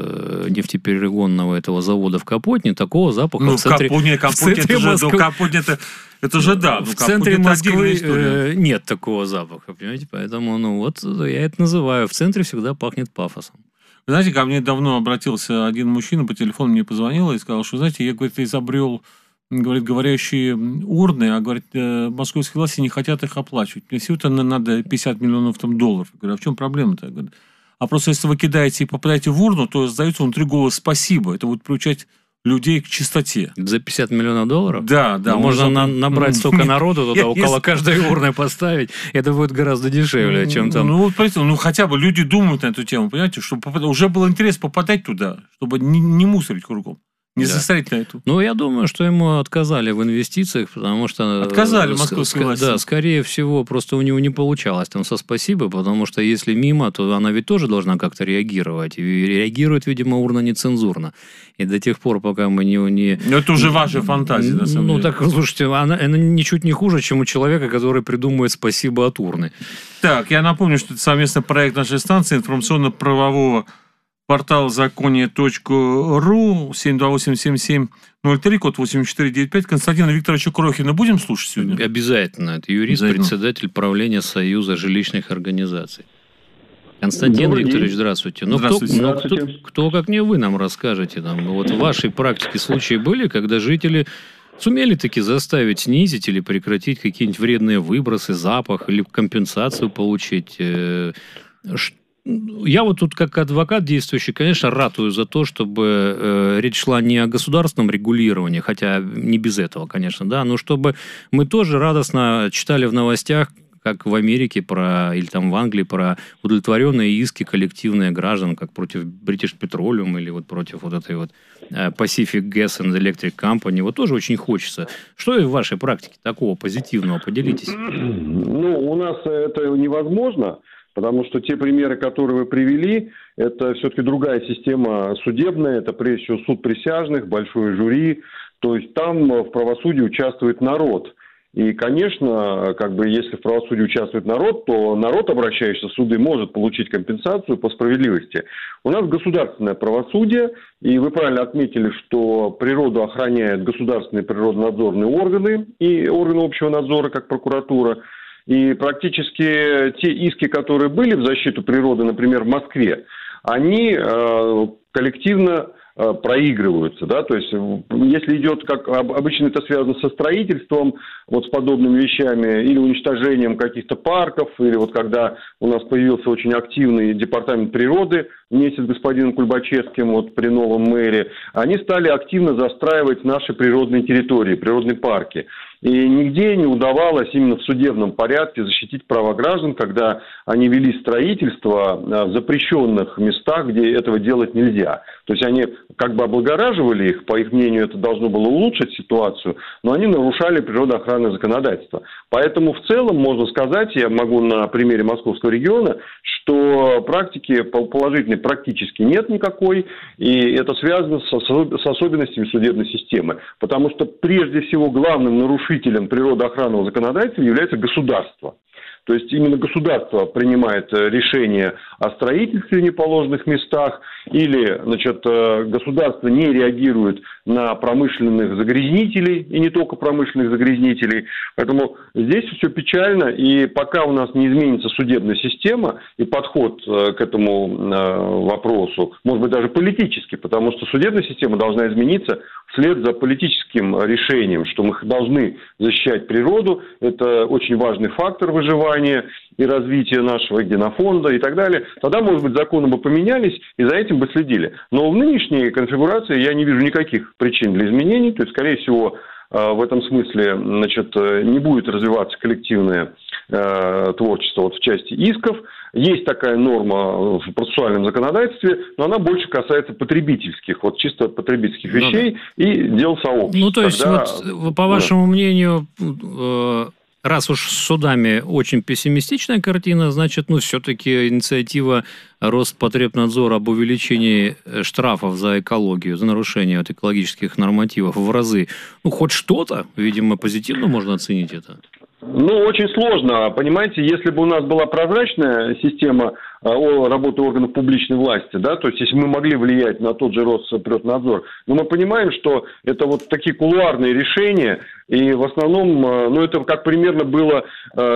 нефтеперегонного этого завода в Капотне, такого запаха ну, в центре, Капотне, Капотне, в центре это Москвы... же, Капотне, это, это же да. В центре Москвы э, нет такого запаха, понимаете? Поэтому, ну вот, я это называю. В центре всегда пахнет пафосом. Вы знаете, ко мне давно обратился один мужчина, по телефону мне позвонил и сказал, что, знаете, я, говорит, изобрел, говорит, говорящие урны, а, говорит, московские власти не хотят их оплачивать. Мне всего-то надо пятьдесят миллионов там, долларов. Я говорю, а в чем проблема-то? Говорю, а просто если вы кидаете и попадаете в урну, то сдается внутри голос «спасибо». Это будет приучать людей к чистоте. За пятьдесят миллионов долларов? Да, да. Но можно за... набрать столько народу, туда около каждой урны поставить. Это будет гораздо дешевле, чем там... Ну, вот, ну, хотя бы люди думают на эту тему, понимаете, чтобы уже был интерес попадать туда, чтобы не, не мусорить кругом. Не да. засорить на эту. Ну, я думаю, что ему отказали в инвестициях, потому что... Отказали московские власти. Да, скорее всего, просто у него не получалось там со «спасибо», потому что если мимо, то она ведь тоже должна как-то реагировать. И реагирует, видимо, урна нецензурно. И до тех пор, пока мы не... не... Но это уже ваша фантазия, на самом ну, деле. Ну, так, слушайте, она, она ничуть не хуже, чем у человека, который придумывает «спасибо» от урны. Так, я напомню, что это совместный проект нашей станции информационно-правового портал законие точка ру, семь два восемь семь семь ноль три, код восемь четыре девять пять. Константина Викторовича Крохина будем слушать сегодня? Обязательно. Это юрист, председатель правления Союза жилищных организаций. Константин Добрый Викторович, день. здравствуйте. Ну, Здравствуйте. Кто, ну, Здравствуйте. кто, кто, как не вы, нам расскажете. Там, вот в вашей практике случаи были, когда жители сумели таки заставить снизить или прекратить какие-нибудь вредные выбросы, запах, или компенсацию получить? Э, ш- Я вот тут как адвокат действующий, конечно, ратую за то, чтобы э, речь шла не о государственном регулировании, хотя не без этого, конечно, да, но чтобы мы тоже радостно читали в новостях, как в Америке про, или там в Англии про удовлетворенные иски коллективные граждан, как против British Petroleum или вот против вот этой вот э, Pacific Gas and Electric Company. Вот тоже очень хочется. Что и в вашей практике такого позитивного? Поделитесь. Ну, у нас это невозможно, потому что те примеры, которые вы привели, это все-таки другая система судебная, это прежде всего суд присяжных, большое жюри, то есть там в правосудии участвует народ. И, конечно, как бы, если в правосудии участвует народ, то народ, обращающийся в суды, может получить компенсацию по справедливости. У нас государственное правосудие, и вы правильно отметили, что природу охраняют государственные природонадзорные органы и органы общего надзора, как прокуратура. И практически те иски, которые были в защиту природы, например, в Москве, они э, коллективно э, проигрываются. Да? То есть, если идет, как обычно это связано со строительством, вот с подобными вещами, или уничтожением каких-то парков, или вот когда у нас появился очень активный департамент природы вместе с господином Кульбачевским вот, при новом мэре, они стали активно застраивать наши природные территории, природные парки. И нигде не удавалось именно в судебном порядке защитить права граждан, когда они вели строительство в запрещенных местах, где этого делать нельзя. То есть они как бы облагораживали их, по их мнению, это должно было улучшить ситуацию, но они нарушали природоохранное законодательство. Поэтому в целом можно сказать, я могу на примере Московского региона, что практики положительной практически нет никакой, и это связано с особенностями судебной системы. Потому что прежде всего главным нарушителем природоохранного законодательства является государство. То есть именно государство принимает решение о строительстве в неположенных местах, или, значит, государство не реагирует на промышленных загрязнителей, и не только промышленных загрязнителей. Поэтому здесь все печально, и пока у нас не изменится судебная система и подход к этому вопросу, может быть, даже политически, потому что судебная система должна измениться вслед за политическим решением, что мы должны защищать природу, это очень важный фактор выживания и развития нашего генофонда и так далее, тогда, может быть, законы бы поменялись и за этим бы следили. Но в нынешней конфигурации я не вижу никаких причин для изменений, то есть, скорее всего, в этом смысле, значит, не будет развиваться коллективное э, творчество вот в части исков. Есть такая норма в процессуальном законодательстве, но она больше касается потребительских, вот чисто потребительских вещей ну, да. и дел сообщества. Ну, то есть, Когда... вот, по вашему да. мнению, э, раз уж с судами очень пессимистичная картина, значит, ну, все-таки инициатива Роспотребнадзора об увеличении штрафов за экологию, за нарушение вот, экологических нормативов в разы, ну, хоть что-то, видимо, позитивно можно оценить это. Ну, очень сложно. Понимаете, если бы у нас была прозрачная система работы органов публичной власти, да, то есть если мы могли влиять на тот же Роспотребнадзор, но мы понимаем, что это вот такие кулуарные решения, и в основном, ну, это как примерно было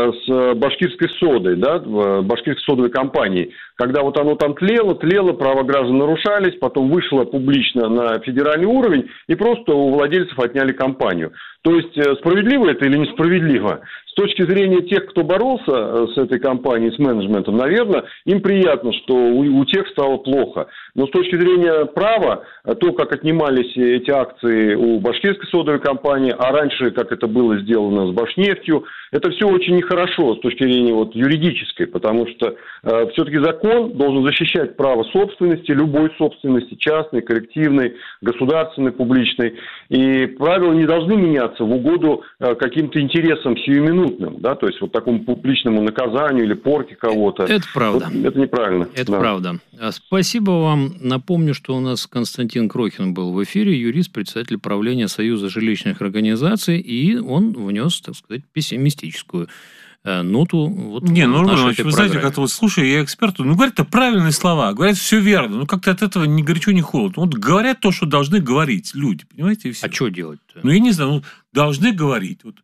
с башкирской содой, да, башкирской содовой компанией, когда вот оно там тлело, тлело, права граждан нарушались, потом вышло публично на федеральный уровень, и просто у владельцев отняли компанию. То есть справедливо это или несправедливо? С точки зрения тех, кто боролся с этой компанией, с менеджментом, наверное, им приятно, что у, у тех стало плохо. Но с точки зрения права, то, как отнимались эти акции у башкирской содовой компании, а раньше, как это было сделано с Башнефтью, это все очень нехорошо с точки зрения вот, юридической, потому что э, все-таки закон должен защищать право собственности, любой собственности, частной, коллективной, государственной, публичной. И правила не должны меняться в угоду э, каким-то интересам сиюминутным, да, то есть вот такому публичному наказанию или порке кого-то. Это правда. Вот, это неправильно. Это да. правда. Спасибо вам. Напомню, что у нас Константин Крохин был в эфире, юрист, председатель правления Союза жилищных организаций, и он внес, так сказать, пессимистическую ноту. Вот не, ну, Рубин, вы программе. знаете, как-то вот слушаю, я эксперту, ну, говорят-то правильные слова, говорят все верно, ну, как-то от этого ни горячо, ни холодно. Вот говорят то, что должны говорить люди, понимаете, и все. А что делать-то? Ну, я не знаю, ну, должны говорить. Вот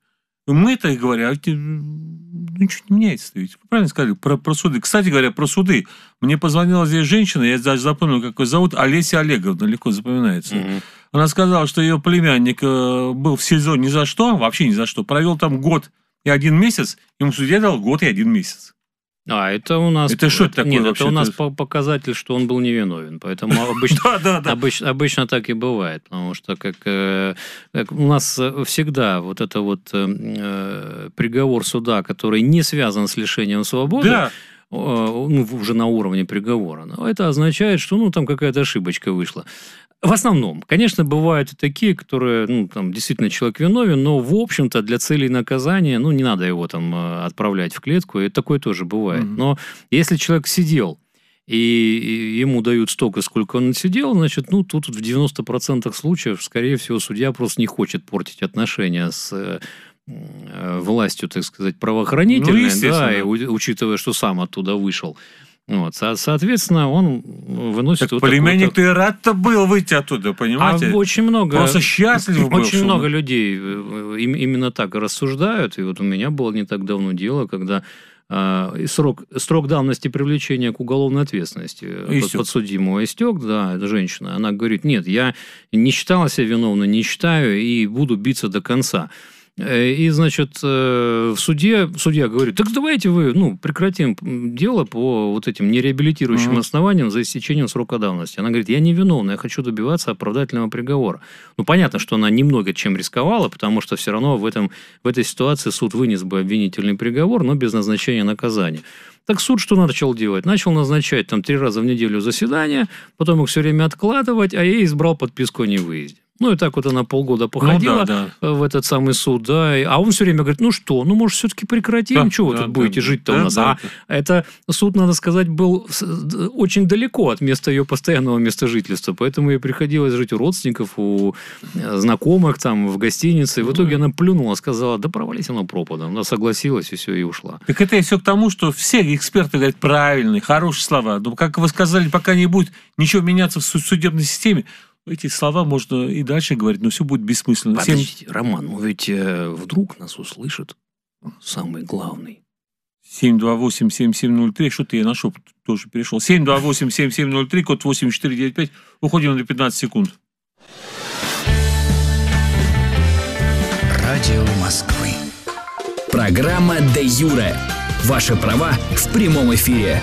Мы-то и говоря, а ничего не меняется. Ведь. Вы правильно сказали про, про суды. Кстати говоря, про суды. Мне позвонила здесь женщина, я даже запомнил, как ее зовут, Олеся Олеговна, легко запоминается. Mm-hmm. Она сказала, что ее племянник был в СИЗО ни за что, вообще ни за что, провел там год и один месяц, ему судья дал год и один месяц. А, это у нас... Это что это такое? Нет, вообще? Это у нас это... показатель, что он был невиновен. Поэтому обычно так и бывает. Потому что как у нас всегда вот это вот приговор суда, который не связан с лишением свободы, ну, уже на уровне приговора, это означает, что ну, там какая-то ошибочка вышла. В основном, конечно, бывают и такие, которые, ну, там, действительно человек виновен, но, в общем-то, для целей наказания, ну, не надо его там отправлять в клетку, и такое тоже бывает. Mm-hmm. Но если человек сидел, и ему дают столько, сколько он сидел, значит, ну, тут в девяноста процентах случаев, скорее всего, судья просто не хочет портить отношения с властью, так сказать, правоохранительной, ну, да, и учитывая, что сам оттуда вышел. Вот, соответственно, он выносит... Так вот племянник-то и рад-то был выйти оттуда, понимаете? А очень много... Просто счастлив был. Очень много людей именно так рассуждают. И вот у меня было не так давно дело, когда э, срок, срок давности привлечения к уголовной ответственности под, подсудимого истек, да, это женщина, она говорит, нет, я не считала себя виновной, не считаю и буду биться до конца. И, значит, в суде судья говорит, так давайте вы, ну, прекратим дело по вот этим нереабилитирующим uh-huh. основаниям за истечением срока давности. Она говорит, я не виновна, я хочу добиваться оправдательного приговора. Ну, понятно, что она немного чем рисковала, потому что все равно в, этом, в этой ситуации суд вынес бы обвинительный приговор, но без назначения наказания. Так суд что начал делать? Начал назначать там три раза в неделю заседания, потом их все время откладывать, а я избрал подписку о невыезде. Ну, и так вот она полгода походила ну, да, да. в этот самый суд, да, а он все время говорит, ну что, ну, может, все-таки прекратим, да, чего вы да, тут да, будете да, жить-то да, у нас? Да, а да. это суд, надо сказать, был очень далеко от места ее постоянного места жительства, поэтому ей приходилось жить у родственников, у знакомых, там, в гостинице, и в итоге она плюнула, сказала, да провались она пропадом, она согласилась, и все, и ушла. Так это все к тому, что все эксперты говорят правильные, хорошие слова, но, как вы сказали, пока не будет ничего меняться в судебной системе, эти слова можно и дальше говорить, но все будет бессмысленно. Подождите, Роман, ну ведь э, вдруг нас услышит самый главный. семь два восемь семь семь ноль три, что-то я нашел, тоже перешел. семь два восемь семь семь ноль три, код восемь четыре девять пять. Уходим на пятнадцать секунд. Радио Москвы. Программа «Де Юре». Ваши права в прямом эфире.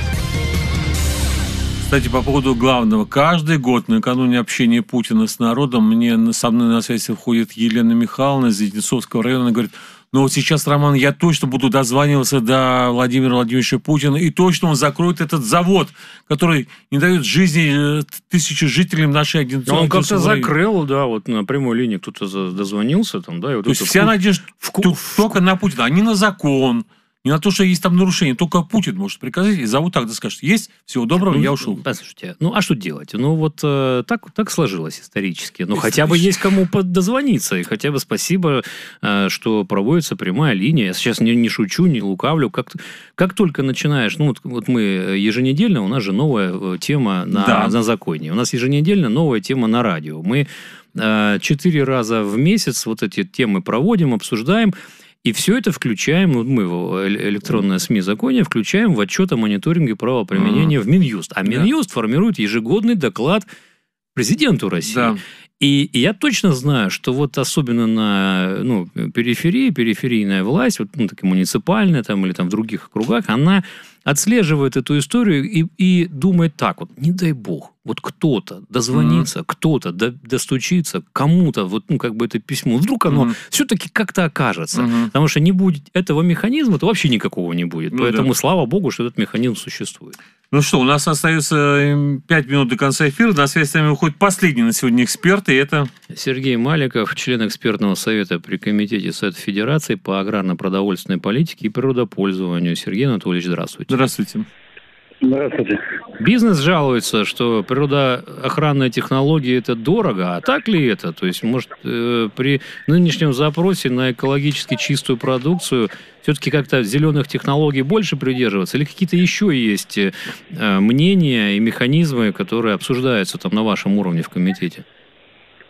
Кстати, по поводу главного. Каждый год накануне общения Путина с народом мне со мной на связь входит Елена Михайловна из Зеленцовского района. Она говорит, ну вот сейчас, Роман, я точно буду дозваниваться до Владимира Владимировича Путина, и точно он закроет этот завод, который не дает жизни тысячи жителям нашей Одинцовской. Он как-то закрыл, да, вот на прямой линии кто-то дозвонился. Там, да, и вот то есть вся надежда в... только на Путина, а не на закон. Не на то, что есть там нарушение, только Путин может приказать, и зовут тогда скажет, есть, всего доброго, ну, я ушел. Послушайте, ну а что делать? Ну вот э, так, так сложилось исторически. Ну хотя бы есть кому дозвониться, и хотя бы спасибо, э, что проводится прямая линия. Я сейчас не, не шучу, не лукавлю. Как, как только начинаешь, ну вот, вот мы еженедельно, у нас же новая тема на, да. на законе, у нас еженедельно новая тема на радио. Мы э, четыре раза в месяц вот эти темы проводим, обсуждаем. И все это включаем, вот мы в электронное СМИ законе включаем в отчет о мониторинге правоприменения mm-hmm. в Минюст. А Минюст да. формирует ежегодный доклад президенту России. Да. И, и я точно знаю, что вот особенно на ну, периферии, периферийная власть, вот, ну, такая муниципальная там, или там в других округах, она отслеживает эту историю и, и думает так вот, не дай бог, вот кто-то дозвонится, mm-hmm. кто-то до, достучится, кому-то, вот, ну, как бы это письмо, вдруг оно mm-hmm. все-таки как-то окажется. Mm-hmm. Потому что не будет этого механизма, то вообще никакого не будет. Ну, Поэтому да. слава богу, что этот механизм существует. Ну что, у нас остается пять минут до конца эфира. На связь с нами уходит последний на сегодня эксперт, и это... Сергей Маликов, член экспертного совета при Комитете Совета Федерации по аграрно-продовольственной политике и природопользованию. Сергей Анатольевич, здравствуйте. Здравствуйте. Здравствуйте. Бизнес жалуется, что природоохранные технологии – это дорого. А так ли это? То есть, может, э, при нынешнем запросе на экологически чистую продукцию все-таки как-то зеленых технологий больше придерживаться? Или какие-то еще есть э, мнения и механизмы, которые обсуждаются там на вашем уровне в комитете?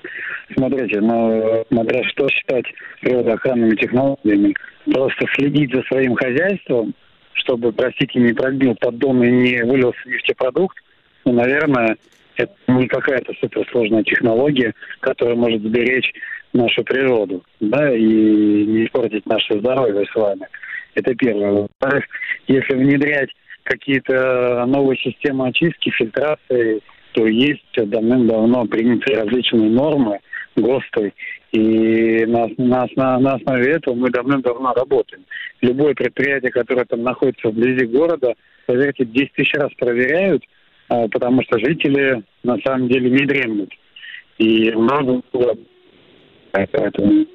Смотрите, ну, смотря что считать природоохранными технологиями, просто следить за своим хозяйством, чтобы, простите, не пробил поддон и не вылился нефтепродукт, ну, наверное, это не какая-то суперсложная технология, которая может сберечь нашу природу, да, и не испортить наше здоровье с вами. Это первое. Во-вторых, если внедрять какие-то новые системы очистки, фильтрации, то есть давным-давно приняты различные нормы, ГОСТы, и на, на, на основе этого мы давным-давно работаем. Любое предприятие, которое там находится вблизи города, поверьте, десять тысяч раз проверяют, потому что жители на самом деле не дремлют. И много было. Поэтому,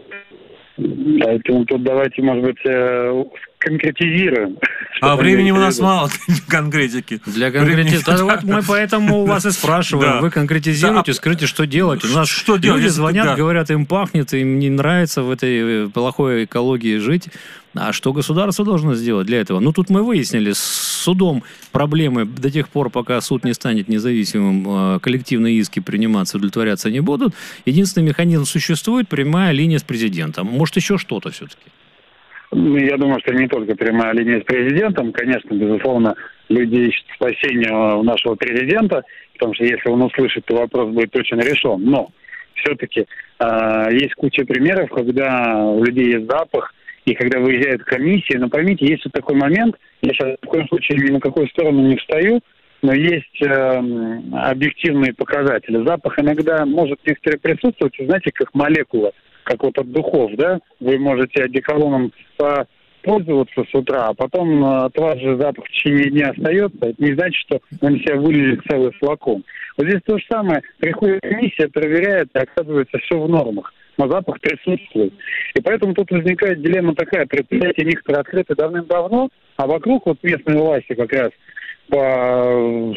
поэтому тут давайте, может быть, конкретизируем. А времени у нас мало для конкретики. Для конкретики. Да, вот мы поэтому у вас и спрашиваем. Да. Вы конкретизируете, да. Скажите, что делать. У нас что люди делать? Звонят, да. говорят, им пахнет, им не нравится в этой плохой экологии жить. А что государство должно сделать для этого? Ну, тут мы выяснили, с судом проблемы до тех пор, пока суд не станет независимым, коллективные иски приниматься, удовлетворяться не будут. Единственный механизм существует, прямая линия с президентом. Может, еще что-то все-таки? Я думаю, что не только прямая линия с президентом. Конечно, безусловно, люди ищут спасения у нашего президента, потому что если он услышит, то вопрос будет точно решен. Но все-таки э, есть куча примеров, когда у людей есть запах, и когда выезжает комиссия. Но поймите, есть вот такой момент, я сейчас в коем случае ни на какую сторону не встаю, но есть э, объективные показатели. Запах иногда может некоторые присутствовать, знаете, как молекула, как вот от духов, да? Вы можете одеколоном попользоваться с утра, а потом от вас же запах в течение дня остается. Это не значит, что он себя вылили целый флакон. Вот здесь то же самое. Приходит комиссия, проверяет, и оказывается все в нормах. Но запах присутствует. И поэтому тут возникает дилемма такая. Предприятия некоторые открыты давным-давно, а вокруг вот местные власти как раз по, в,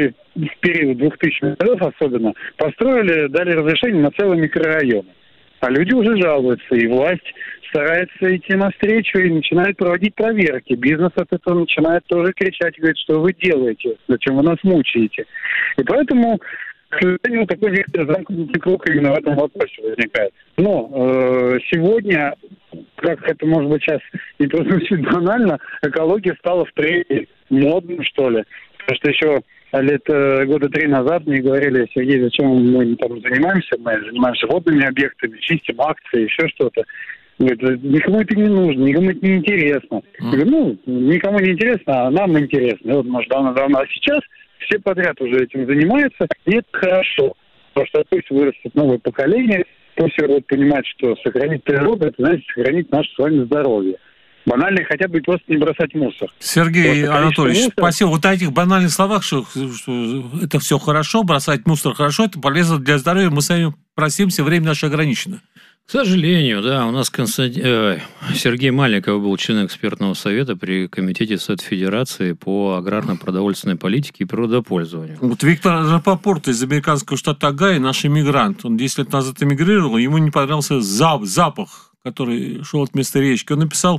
в период двухтысячных годов особенно построили, дали разрешение на целый микрорайон. А люди уже жалуются, и власть старается идти навстречу и начинает проводить проверки. Бизнес от этого начинает тоже кричать, говорит, что вы делаете, зачем вы нас мучаете. И поэтому, к сожалению, такой некоторый замкнутый круг именно в этом вопросе возникает. Но э, сегодня, как это может быть сейчас не прозвучит банально, экология стала в тренде, модным, что ли. Потому что еще лет э, года три назад мне говорили: Сергей, зачем мы там занимаемся? Мы занимаемся водными объектами, чистим акции, еще что-то. Говорит, никому это не нужно, никому это не интересно. Я говорю, ну, никому не интересно, а нам интересно. И вот, может, давно-давно. А сейчас все подряд уже этим занимаются, и это хорошо. Потому что пусть вырастет новое поколение, пусть все будут понимать, что сохранить природу, это значит сохранить наше с вами здоровье. Банально хотя бы просто не бросать мусор. Сергей Анатольевич, мусора... спасибо. Вот о этих банальных словах, что, что это все хорошо, бросать мусор хорошо, это полезно для здоровья. Мы с вами просимся, время наше ограничено. К сожалению, да, у нас Константин... э, Сергей Мальников был членом экспертного совета при Комитете Совета Федерации по аграрно-продовольственной политике и природопользованию. Вот Виктор Рапопорт из американского штата Огайо, наш иммигрант, он десять лет назад эмигрировал, ему не понравился запах, который шел от места речки. Он написал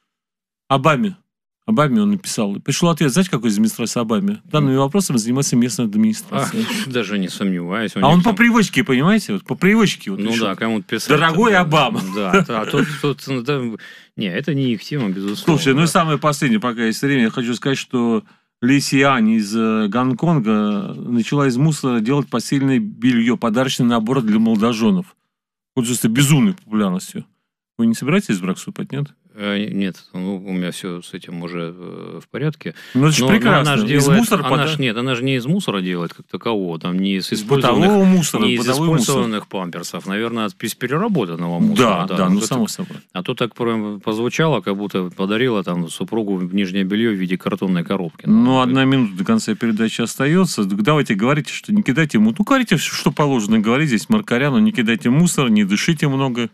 Обаме. Обаме он написал. Пришел ответ, знаете, какой из администрации Обаме? Данными вопросами занимается местная администрация. Ах, даже не сомневаюсь. А он там... по привычке, понимаете? Вот по привычке. Вот ну решил. Да, кому-то писать. Дорогой Обама. Да, а тут... тут да, не, это не их тема, безусловно. Слушайте, ну и самое последнее, пока есть время, я хочу сказать, что Ли Сиань из Гонконга начала из мусора делать постельное белье, подарочный набор для молодоженов. Пользуется безумной популярностью. Вы не собираетесь в брак вступать, нет? Нет, ну, у меня все с этим уже э, в порядке. Ну, это же прекрасно. Она из делает, мусора она пода... ж, Нет, она же не из мусора делает как такового, там не из, из бытового мусора, не из использованных мусор. памперсов, наверное, из переработанного мусора. Да, да, да ну, само собой. А то так позвучало, как будто подарила там супругу нижнее белье в виде картонной коробки. Ну, ну одна минута до конца передачи остается. Давайте говорите, что не кидайте мусор. Ну, говорите, что положено говорить здесь Маркаряну, не кидайте мусор, не дышите много.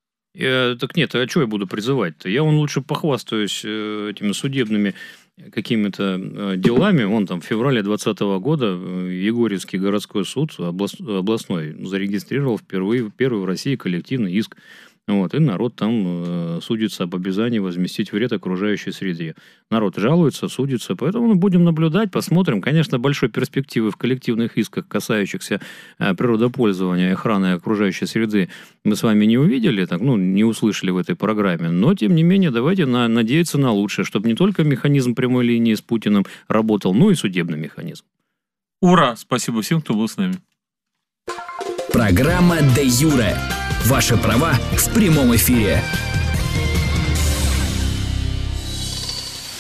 Я, так нет, а что я буду призывать-то? Я вон лучше похвастаюсь э, этими судебными какими-то э, делами. Вон там в феврале двадцатого года Егорьевский городской суд област, областной зарегистрировал впервые первый в России коллективный иск Вот, и народ там э, судится об обязании возместить вред окружающей среде. Народ жалуется, судится, поэтому мы будем наблюдать, посмотрим. Конечно, большой перспективы в коллективных исках, касающихся э, природопользования и охраны окружающей среды, мы с вами не увидели, так, ну, не услышали в этой программе. Но, тем не менее, давайте на, надеяться на лучшее, чтобы не только механизм прямой линии с Путиным работал, но и судебный механизм. Ура! Спасибо всем, кто был с нами. Программа «Де юре». Ваши права в прямом эфире.